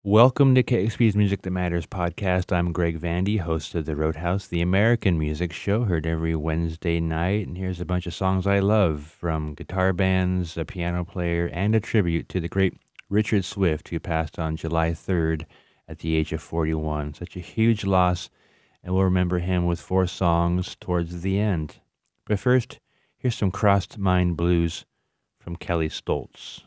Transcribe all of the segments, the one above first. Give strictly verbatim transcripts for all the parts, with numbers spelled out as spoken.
Welcome to K X P's Music That Matters podcast. I'm Greg Vandy, host of The Roadhouse, the American music show, heard every Wednesday night. And here's a bunch of songs I love from guitar bands, a piano player, and a tribute to the great Richard Swift, who passed on July third at the age of forty-one. Such a huge loss, and we'll remember him with four songs towards the end. But first, here's some Crossed Mind Blues from Kelly Stoltz.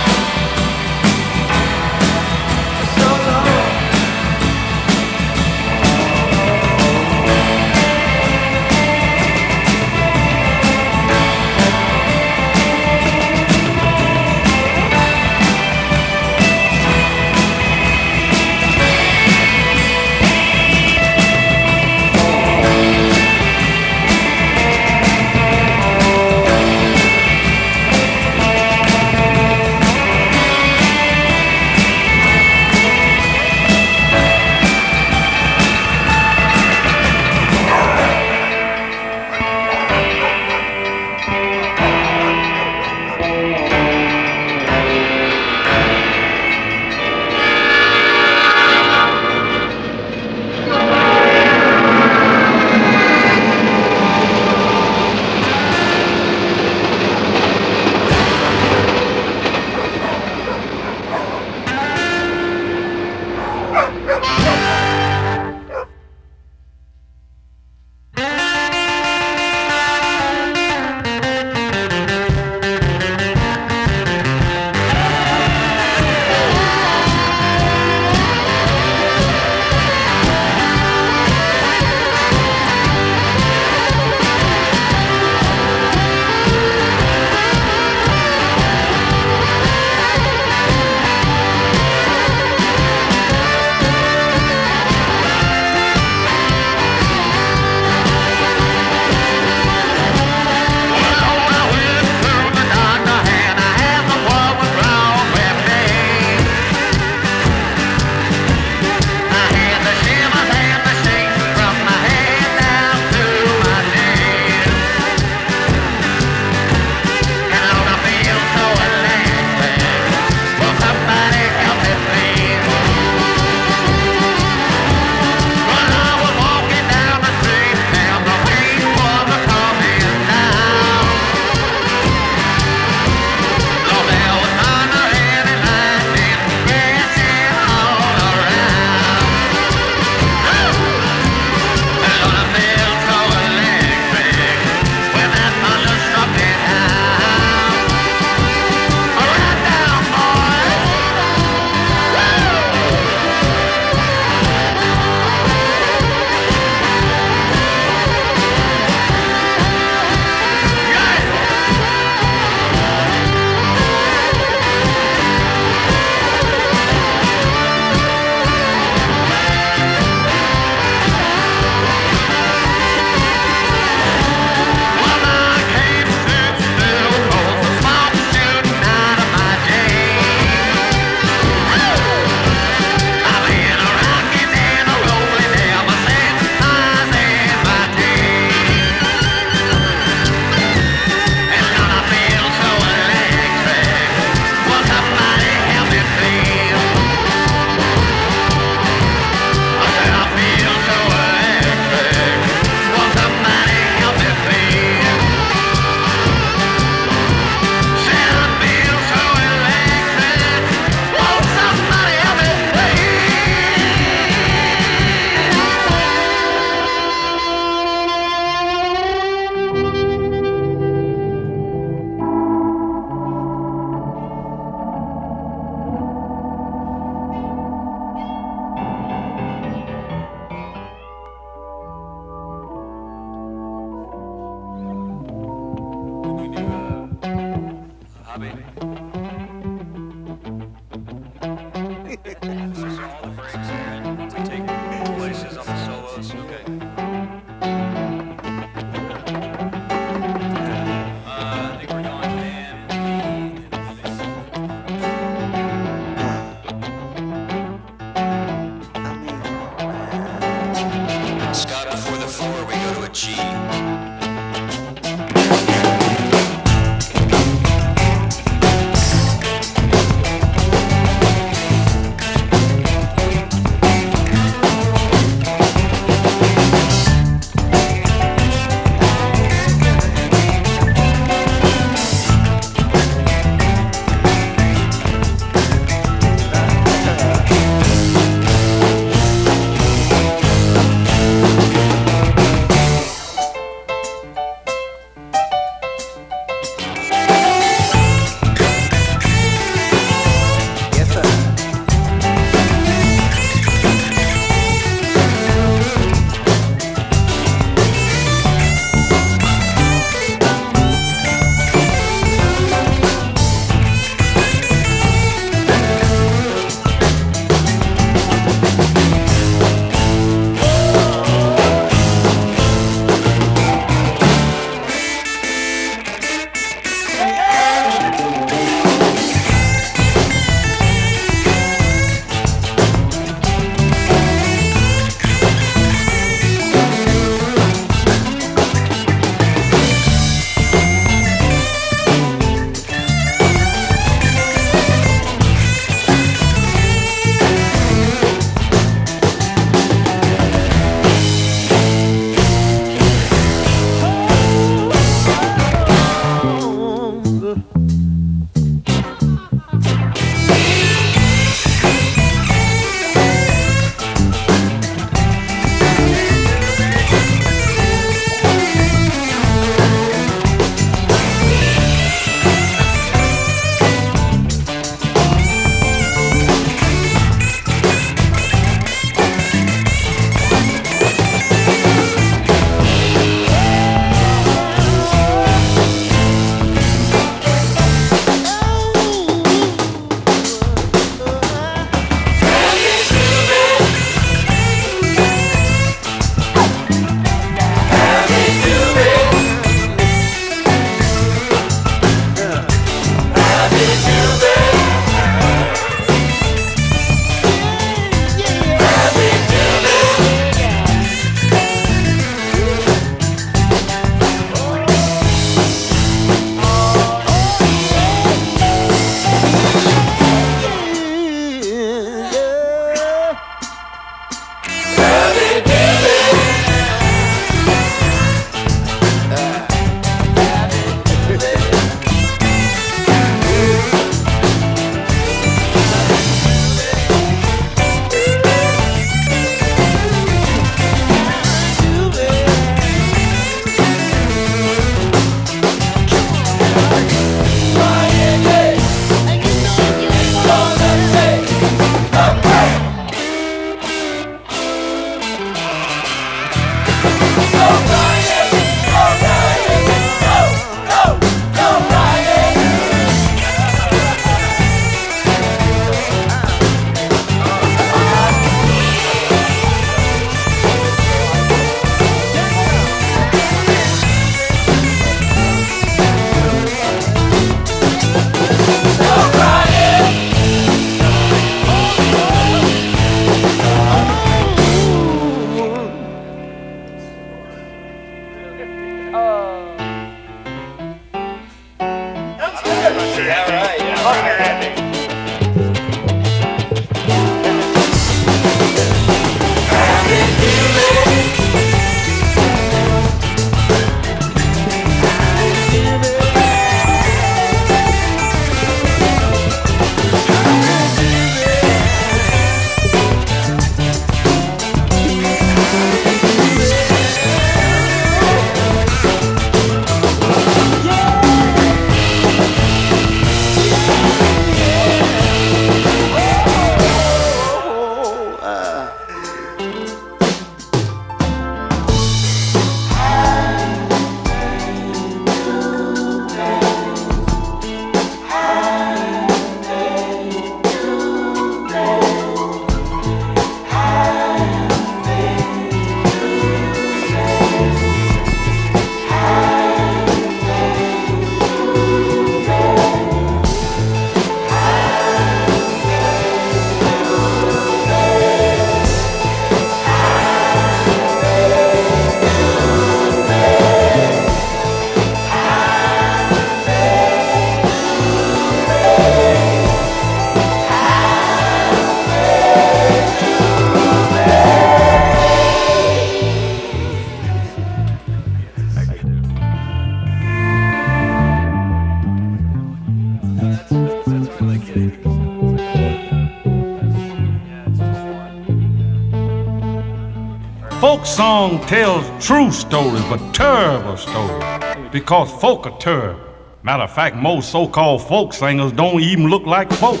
folk song tells true stories, but terrible stories, because folk are terrible. Matter of fact, most so-called folk singers don't even look like folk.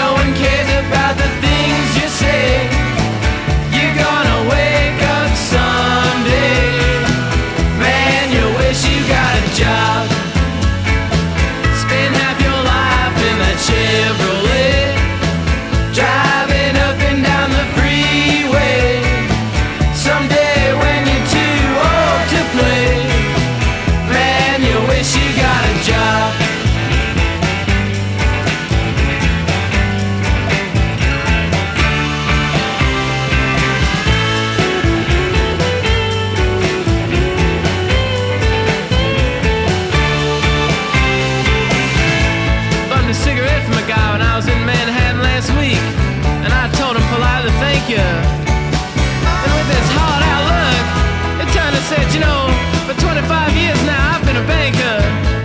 About the things you say, you're gonna wake up some banker. And with his hard outlook, it turned and said, you know, for twenty-five years now I've been a banker.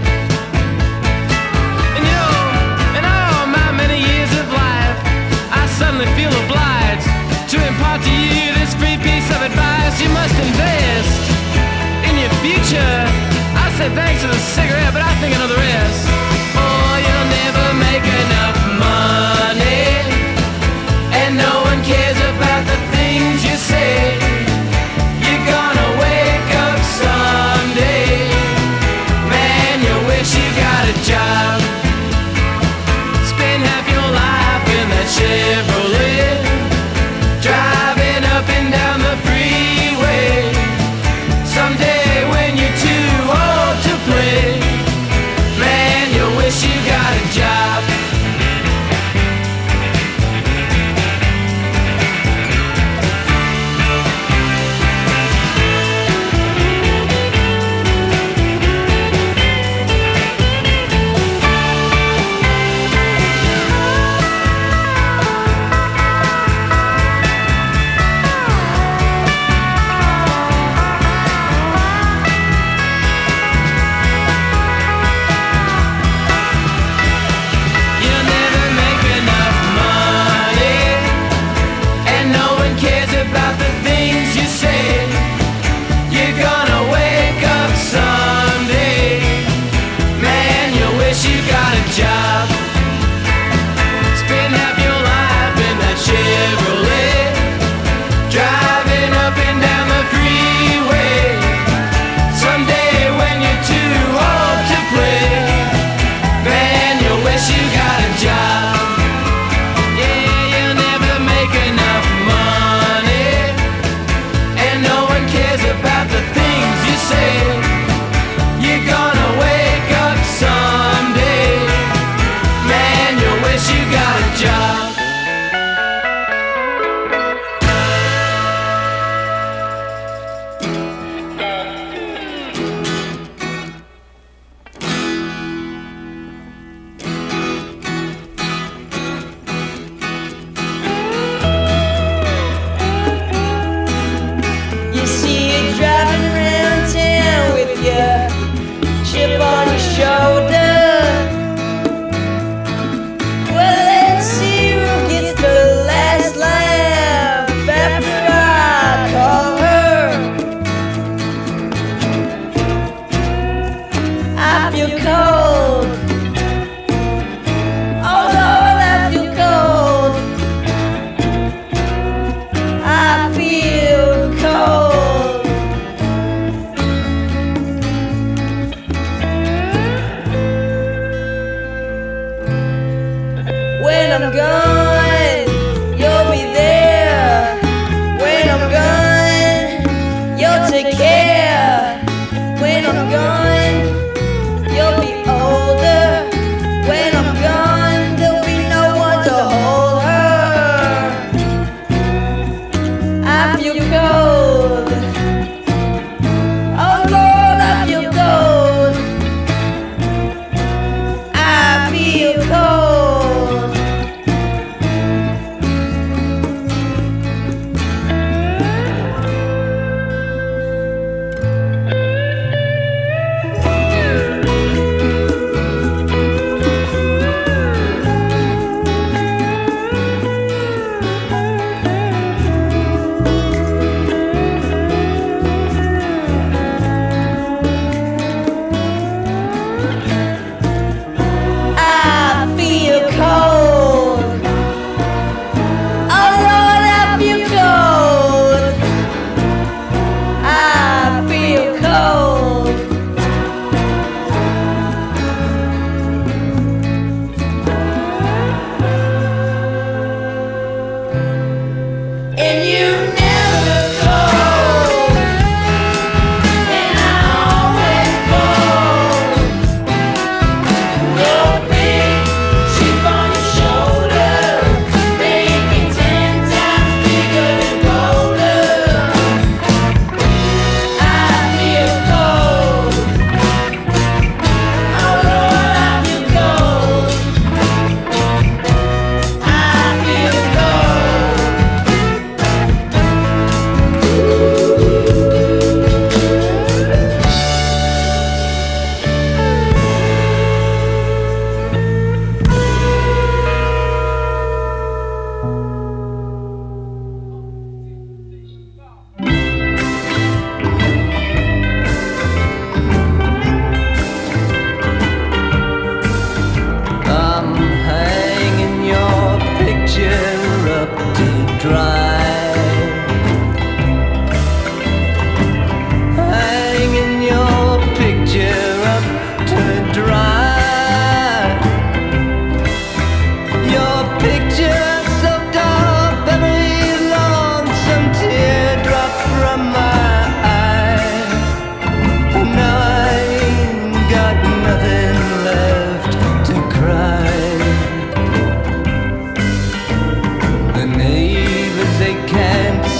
And you know, in all my many years of life, I suddenly feel obliged to impart to you this free piece of advice. You must invest in your future. I said thanks to the cigarette, but I think I know the rest. Oh, you'll never make enough money, and no one cares about the things you say. You're gonna wake up someday, man, you wish you got a job. Spend half your life in that Chevrolet, driving up and down the freeway. Someday when you're too old to play, man, you wish you got a job.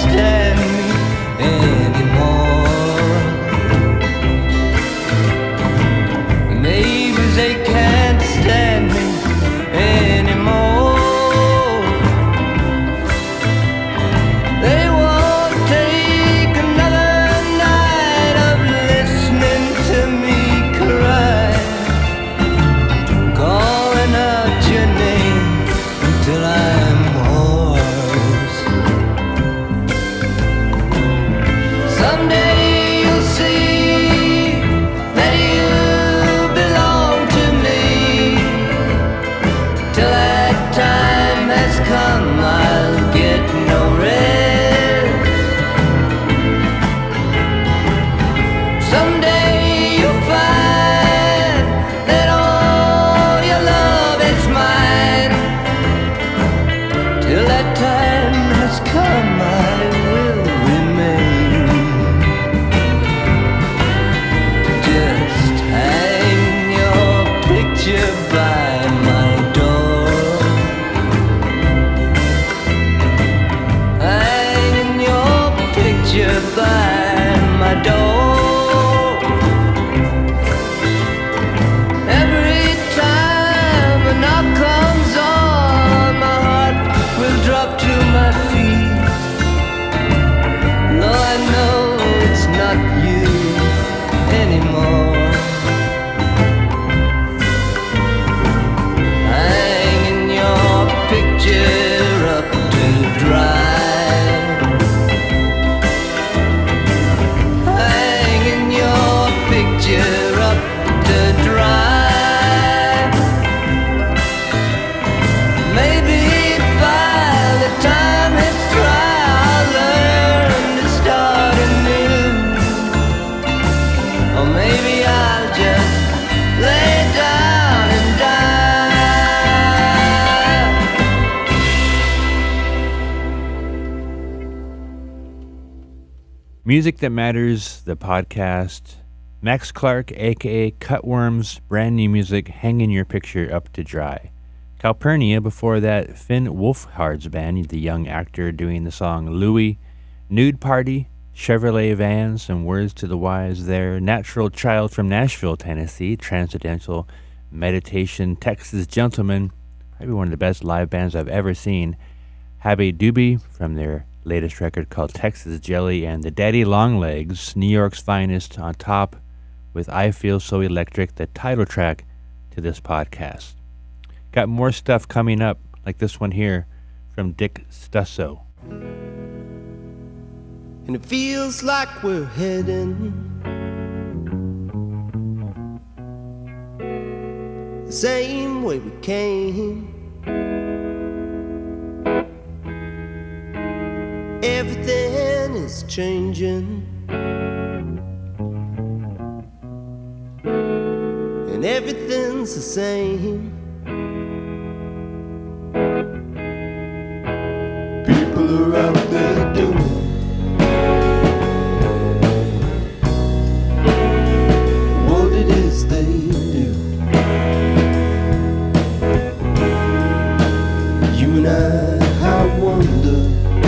stand me anymore. Neighbors, they can't stand me anymore. They won't take another night of listening to me cry, calling out your name until I'm hoarse. Someday you'll see that you belong to me. Till that time has come, I'll get no rest. Someday you'll find that all your love is mine. Till that time has come, I will remain. Just hang your picture by my door. Hang your picture by my door. Every time a knock comes on, my heart will drop to my feet. No, I know it's not you anymore. Hanging your picture up to dry. Hanging your picture up to dry. Maybe by the time it's dry, I'll learn to start anew. Or maybe I'll just lay down and die. Music That Matters, the podcast. Max Clark, aka Cutworms, brand new music, hanging your picture up to dry. Calpurnia, before that, Finn Wolfhard's band, the young actor doing the song Louie. Nude Party, Chevrolet Van, some words to the wise there. Natural Child from Nashville, Tennessee, Transcendental Meditation, Texas Gentleman, probably one of the best live bands I've ever seen. Habby Doobie from their latest record called Texas Jelly, and the Daddy Longlegs, New York's finest, on top with I Feel So Electric, the title track to this podcast. Got more stuff coming up, like this one here from Dick Stusso. And it feels like we're heading the same way we came. Everything is changing, and everything's the same. People are out there doing what it is they do. You and I, I wonder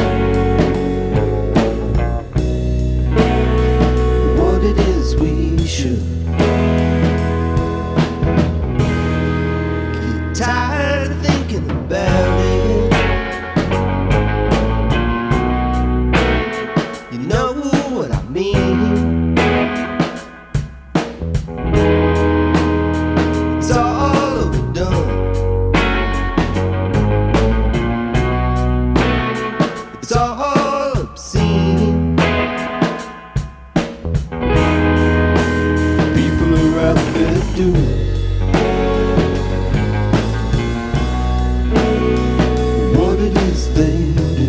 what it is we should. Get tired of thinking about it. You know what I mean. It's all overdone. It's all obscene. People are out there doing what it is they do.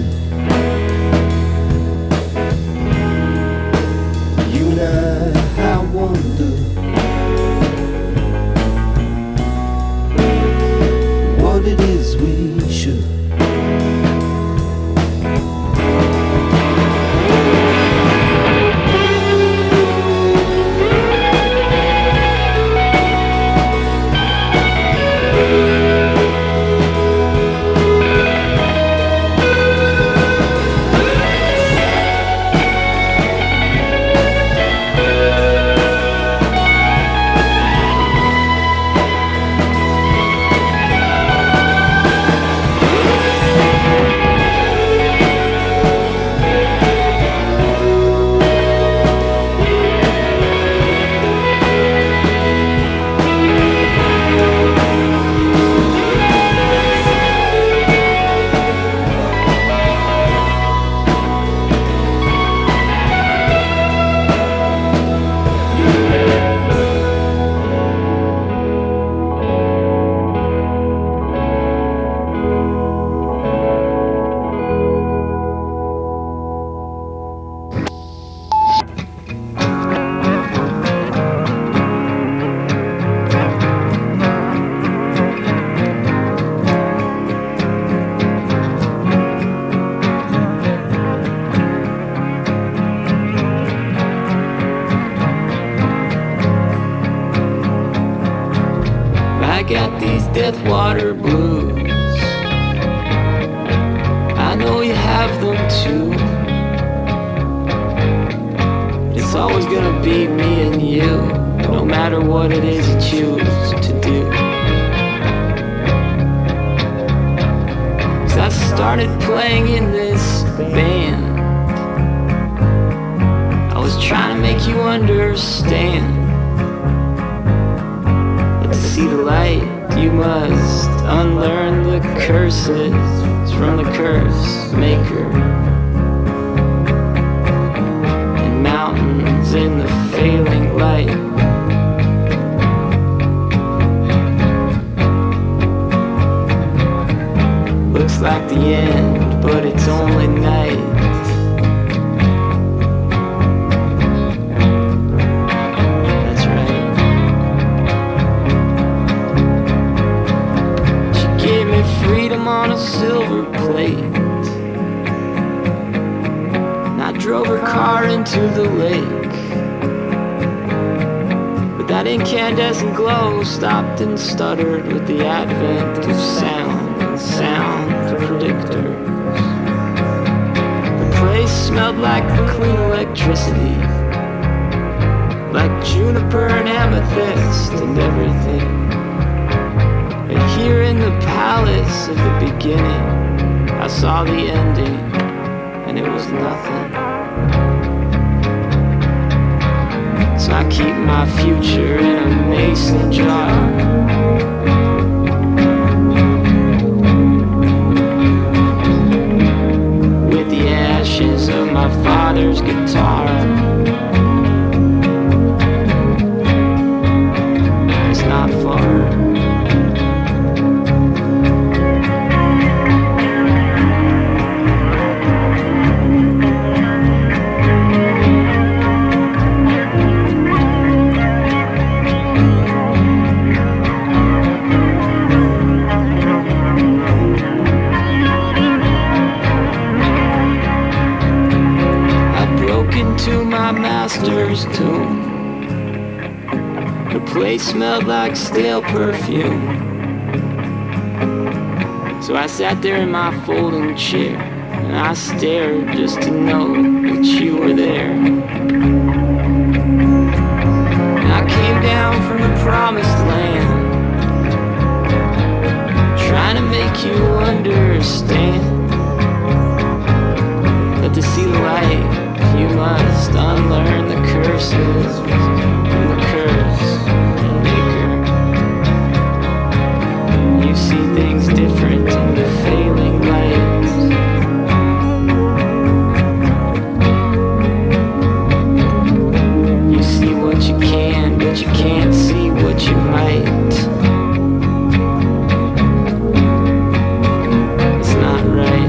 You and I, I wonder what it is we should. death water blues. I know you have them too. But it's always gonna be me and you, no matter what it is you choose to do. Cause I started playing in this band. I was trying to make you understand that to see the light you must unlearn the curses from the curse maker. And mountains in the failing light. Looks like the end, but it's only night. That's right. She gave me freedom on a silver plate. And I drove her car into the lake. But that incandescent glow stopped and stuttered with the advent of sound. Sound predictors. The place smelled like clean electricity, like juniper and amethyst and everything. And here in the palace of the beginning, I saw the ending, and it was nothing. So I keep my future in a mason jar. Of my father's guitar. It's not far. Master's tomb. The place smelled like stale perfume. So I sat there in my folding chair, and I stared just to know that you were there. And I came down from the promised land, trying to make you understand that to see the light you must unlearn the curses from the curse maker. You see things different in the failing light. You see what you can, but you can't see what you might. It's not right.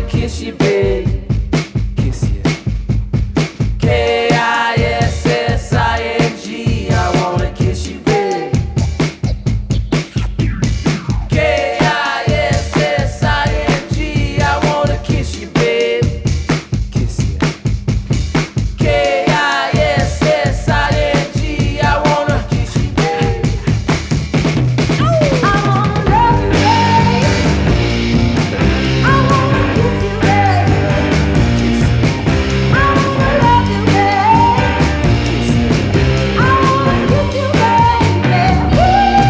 kiss you, babe. Kiss you. K I S S I N G, I wanna kiss you, babe. K I S S I N G, I wanna kiss you, babe. Kiss you. K I S S I N G, I wanna kiss you, babe. I wanna love you, babe. I wanna kiss you, babe. Kiss you. I wanna love you, babe. Kiss you. I wanna kiss you, baby. Woo!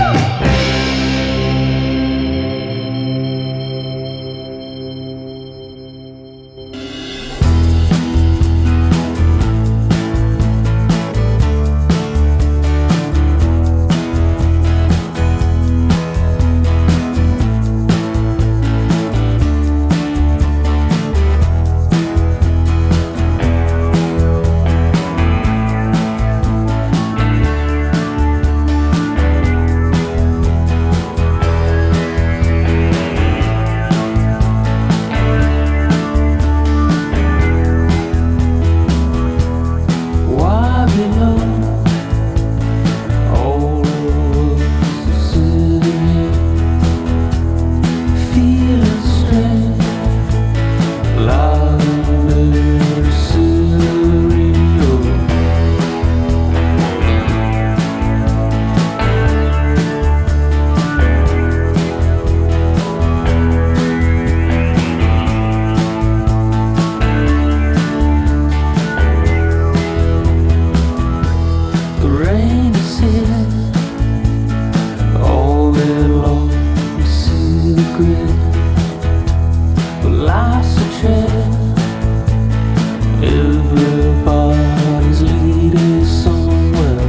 Why below all the city, feeling strange, like Mercenario. The rain is here, all day long we see the grid. But life's a trail, everybody's leading somewhere.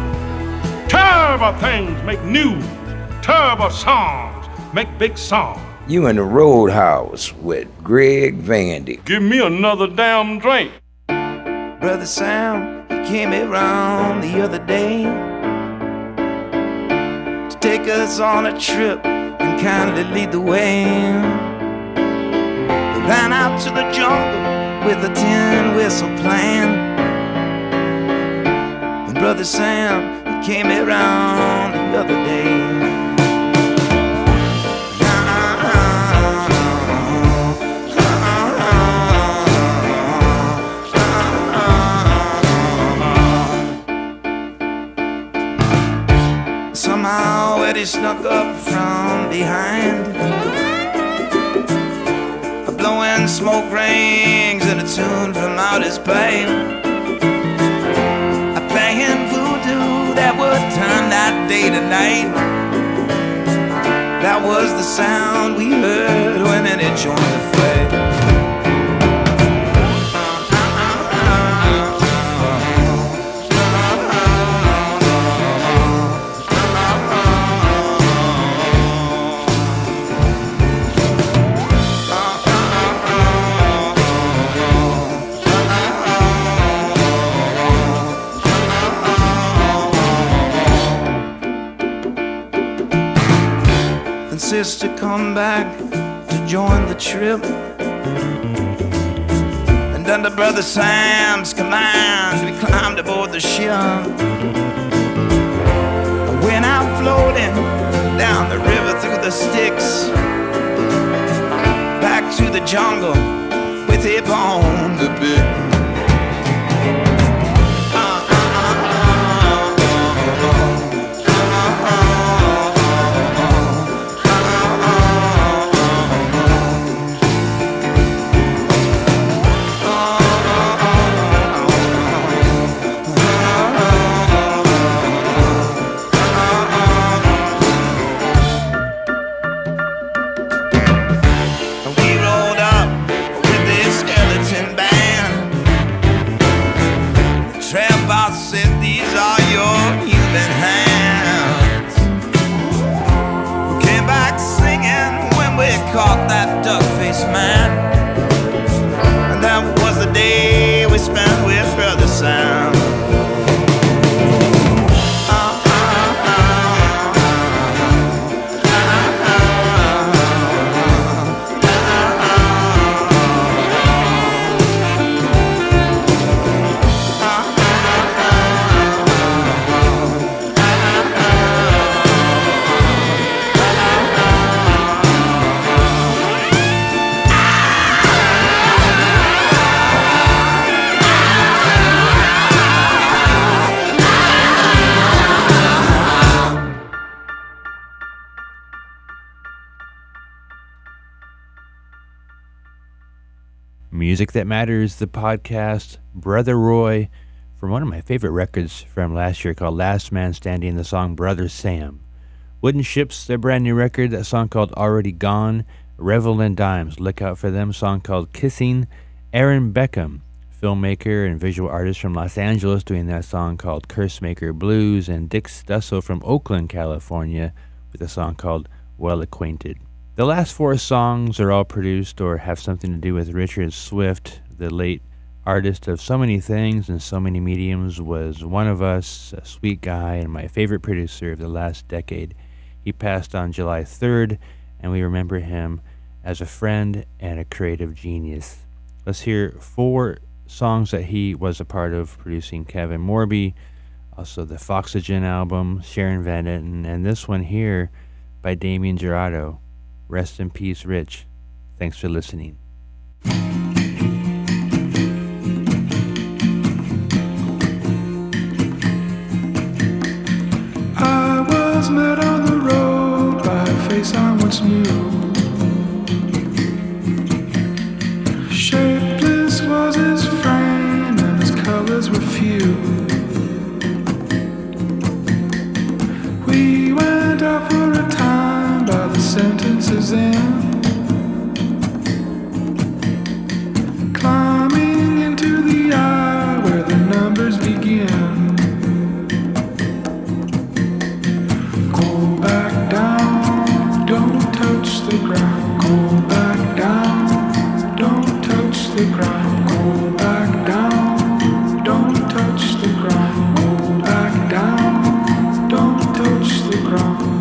Terrible things make news. Terrible songs make big songs. You in the Roadhouse with Greg Vandy. Give me another damn drink. Brother Sam, he came around the other day to take us on a trip and kindly lead the way. We ran out to the jungle with a tin whistle playing. And Brother Sam, he came around the other day. Somehow Eddie snuck up from behind, blowing smoke rings and a tune from out his pipe, a playing voodoo that would turn that day to night. That was the sound we heard when Eddie joined the fray. To come back to join the trip, and under Brother Sam's command we climbed aboard the ship. I went out floating down the river through the sticks, back to the jungle with hip on the bit. Caught that duck-faced man, and that was the day we spent with Brother Sam. Music That Matters, the podcast, Brother Roy, from one of my favorite records from last year called Last Man Standing, the song Brother Sam. Wooden Ships, their brand new record, a song called Already Gone. Revel in Dimes, look out for them, song called Kissing. Aaron Beckham, filmmaker and visual artist from Los Angeles, doing that song called Cursemaker Blues. And Dick Stussel from Oakland, California, with a song called Well Acquainted. The last four songs are all produced or have something to do with Richard Swift, the late artist of so many things and so many mediums, was one of us, a sweet guy, and my favorite producer of the last decade. He passed on July third, and we remember him as a friend and a creative genius. Let's hear four songs that he was a part of, producing Kevin Morby, also the Foxygen album, Sharon Van Etten, and this one here by Damien Jurado. Rest in peace, Rich. Thanks for listening. I was met on the road by a face I once knew. Shapeless was his frame and his colors were few. We went out for a time by the sentences end, climbing into the eye where the numbers begin. Go back down, don't touch the ground. Go back down, don't touch the ground. Go back down, don't touch the ground. Go back down, don't touch the ground.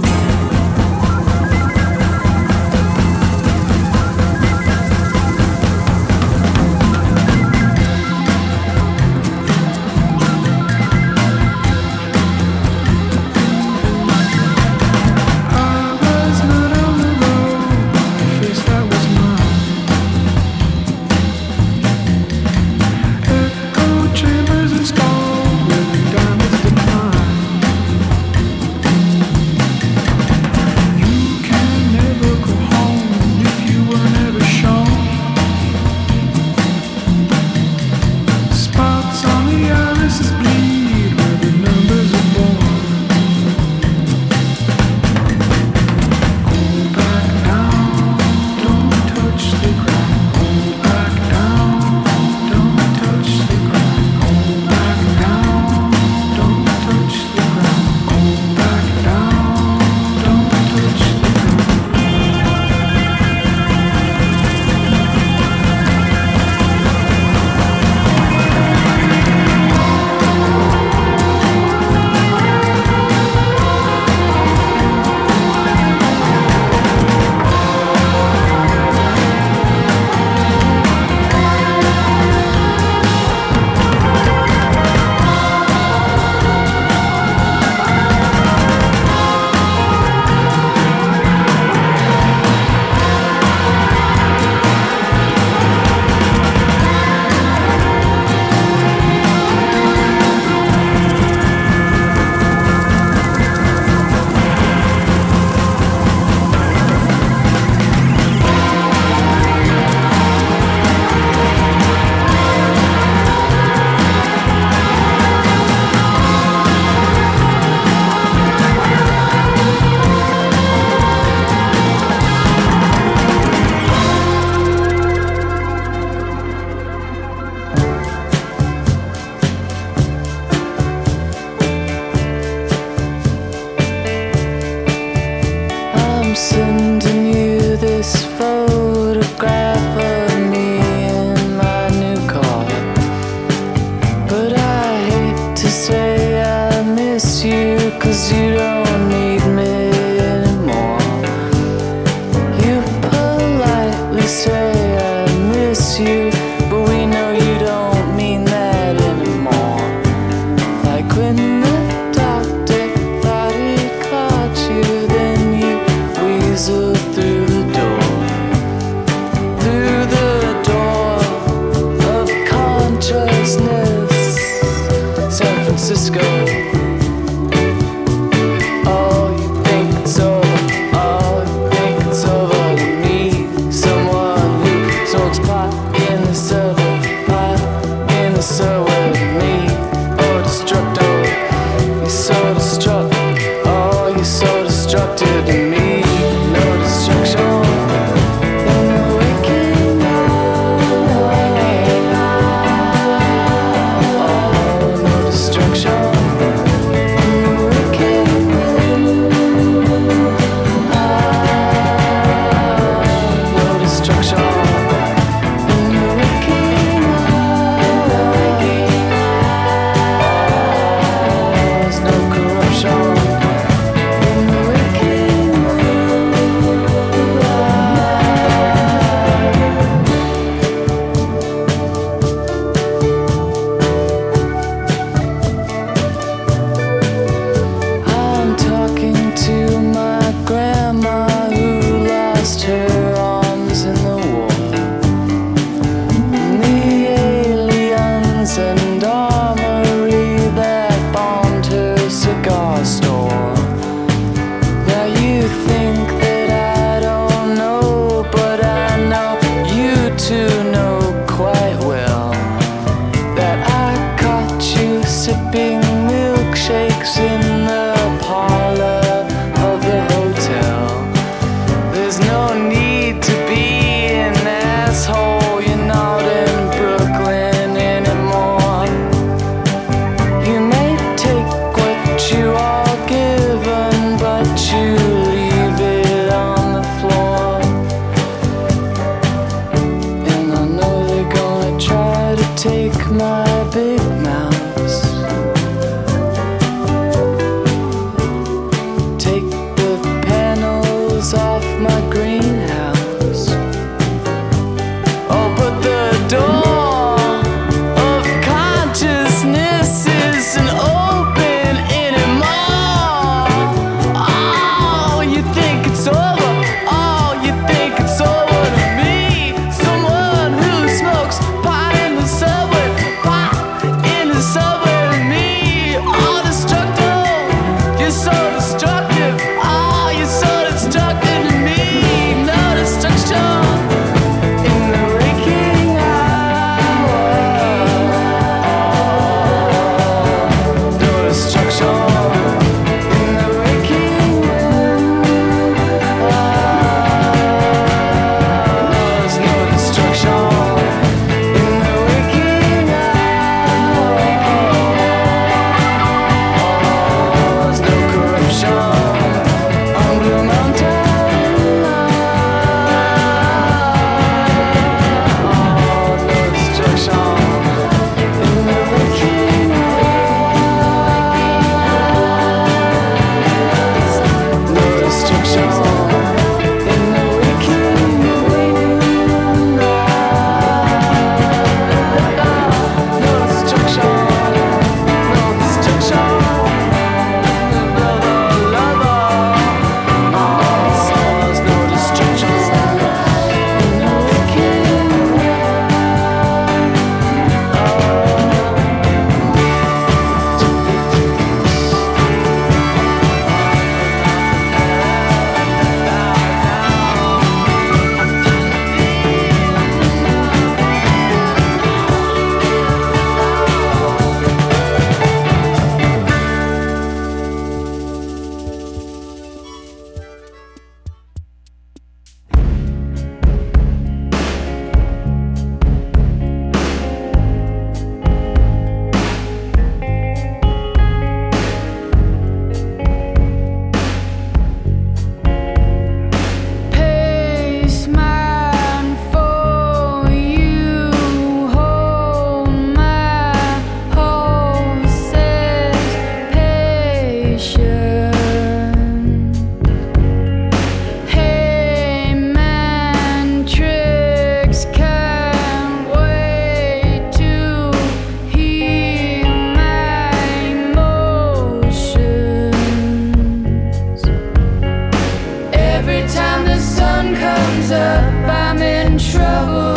trouble.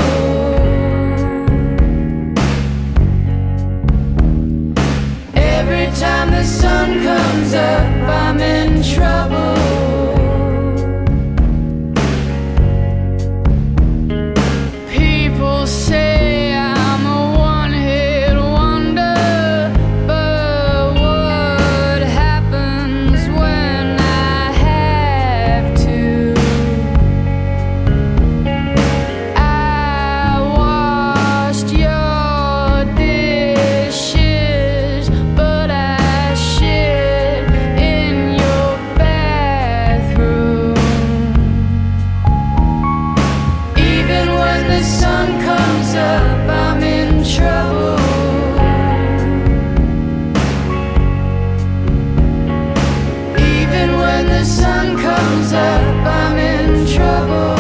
Every time the sun comes up, I'm in trouble. People say I'm a one-hit wonder, but what happens when I have to? I washed your dishes, but I shit in your bathroom. Even when the sun comes up, I'm in trouble. Even when the sun comes up, I'm in trouble.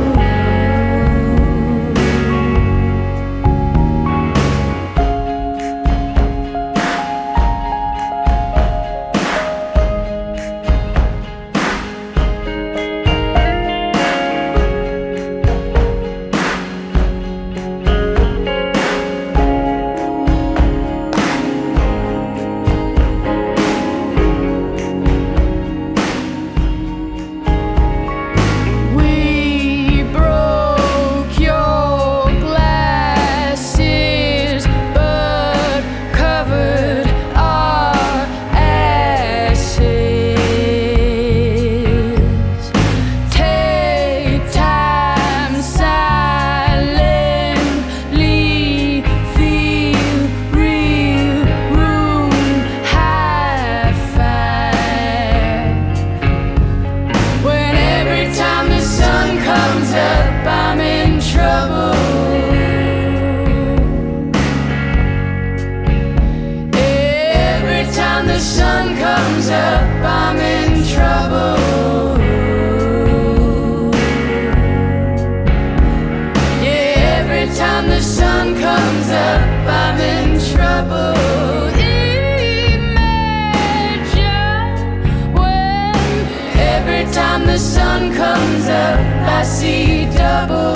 We broke your glasses, but covered our asses. Take time silently, feel real room high five. When every time the sun comes up, I'm in trouble. Every time the sun comes up, I'm in trouble. Yeah, every time the sun comes up, I'm in trouble. Imagine when every time the sun comes up, I see double.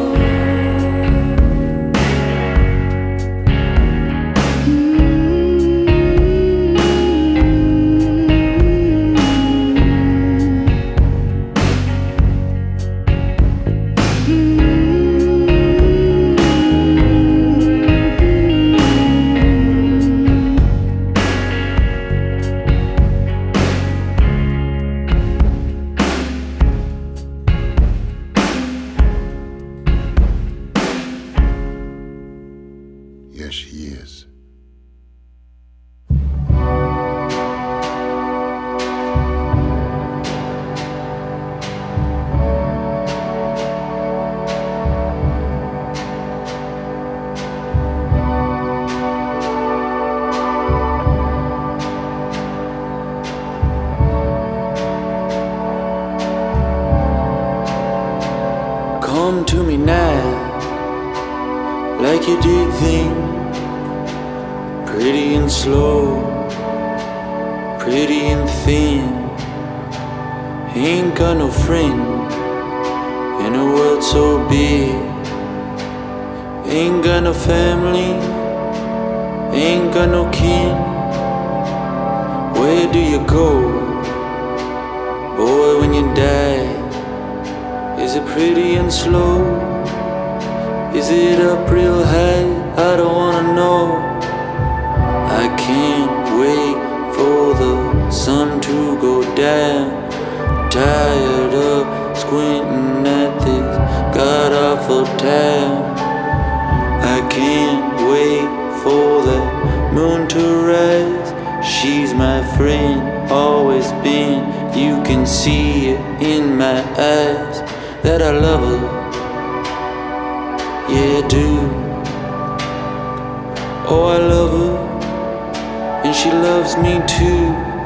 Yes, she is. Come to me now, like you did then, pretty and slow, pretty and thin. Ain't got no friend in a world so big. Ain't got no family, ain't got no kin. Where do you go, boy, when you die? Is it pretty and slow? Is it up real high? I don't wanna know. I can't wait for the sun to go down. Tired of squinting at this god-awful town. I can't wait for that moon to rise. She's my friend, always been. You can see it in my eyes that I love her. Yeah, I do. Oh, I love her, and she loves me too.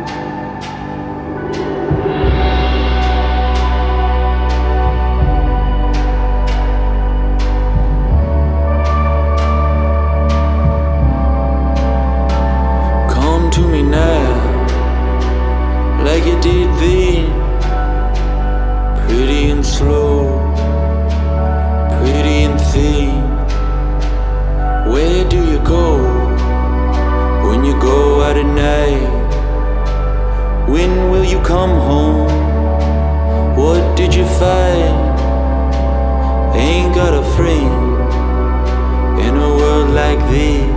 Come to me now, like you did then, pretty and slow, pretty got a friend in a world like this.